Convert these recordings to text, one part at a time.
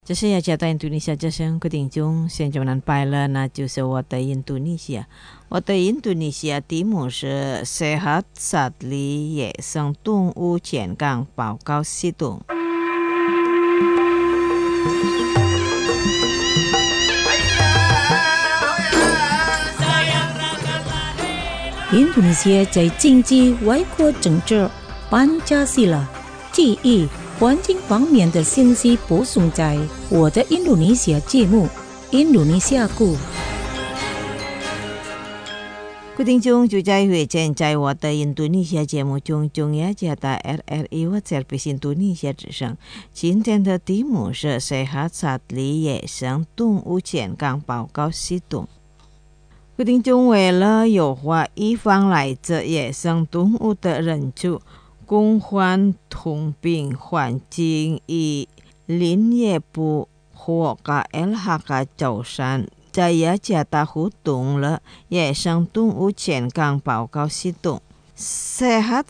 这是雅加达印度尼西亚之声各听众，现在们拜了，那就是我的印度尼西亚。我的印度尼西亚题目是 Sehat Sadli 野生动物健康报告系统。 印度尼西亚在经济、外交、政治、班加西拉、记忆、环境方面的信息播送在我的印度尼西亚节目《印度尼西亚故》。 各听众就在会见在我的印度尼西亚节目中，中雅加达 RRI 或者是印度尼西亚之声。今天的题目是 Sehat Sadli 野生动物健康报告系统。各听众为了优化预防来自野生动物的人数，共患通病环境与林业部和 LHK 舟山在雅加达互动了野生动物健康报告系统。Sehat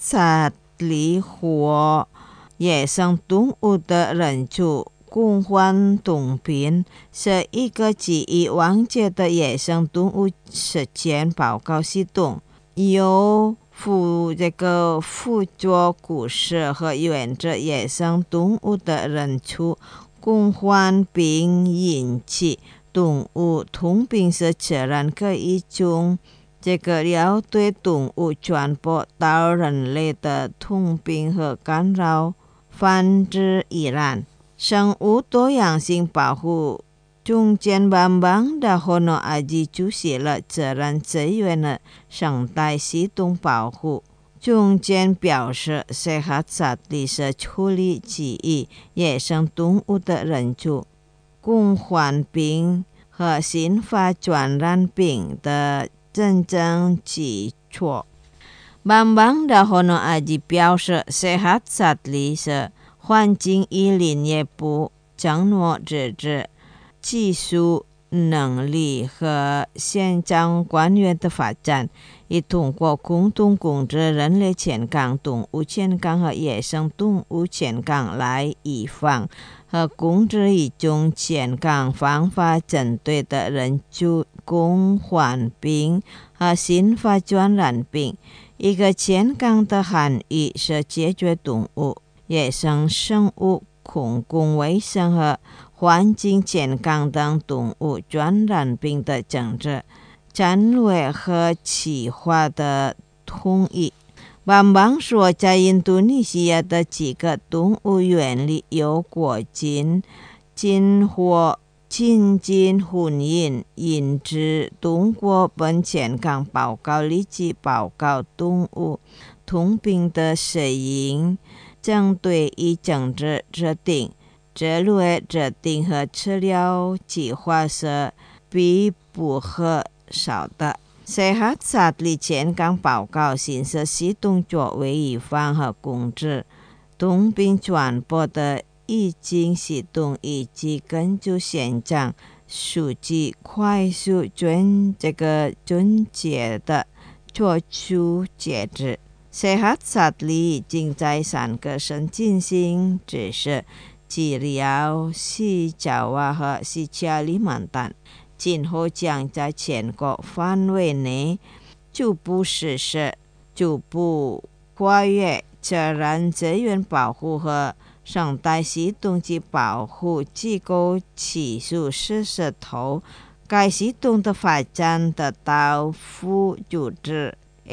Sadli 和野生动物的人数共患通病是一个基于完结的野生动物实践报告系统，由负责故事和源自野生动物的人数共患并引起动物通病是自然可以从了对动物传播到人类的通病和干扰繁殖依然。生物多样性保护中间邦邦的活动阿吉注写了自然资源的生态系统保护。中间表示 Sehat Sadli 是处理基于野生动物的人数、共患病和新发传染病的真正基础。邦邦的活动阿吉表示 Sehat Sadli 是环境与林业部承诺支持技术能力和现场官员的发展，以通过共同控制人类健康、动物健康和野生动物健康来预防和控制一种健康方法针对的人畜共患病和新发传染病。一个健康的含义是解决动物、野生生物、公共卫生和环境健康等动物传染病的政治、战略和企划的统一。邦邦说，在印度尼西亚的几个动物园里有过境或亲近婚姻引致动物本健康报告立即报告动物通病的适应针对与政治制定、策略制定和治疗计划是必不可少的。Sehat Sadli 健康报告显示系统作为预防和控制通病传播的已经系统，以及根据现场数据快速准确的做出决定。Sehat Sadli 已经在3个省进行实施，治疗西爪哇和西加里曼丹，今后将在全国范围内逐步实施，逐步跨越自然资源保护和生态系统及保护机构起诉事实后，该系统的发展得到副组织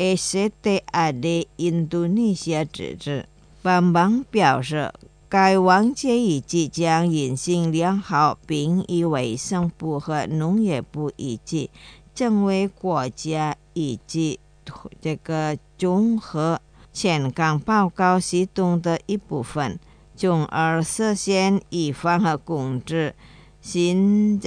ACTAD 印度尼西亚支持。邦邦表示，该完结以及将运行良好，并与卫生部和农业部一起成为国家以及综合健康报告系统的一部分，从而实现预防和控制新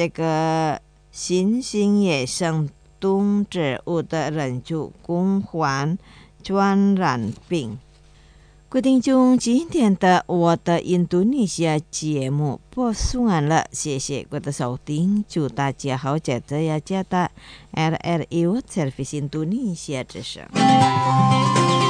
型野生动植物的人畜共患传染病。各位听众，今天的我的印度尼西亚节目播送完了，谢谢各位的收听，祝大家好，在这雅加达 RRI 印度尼西亚之声。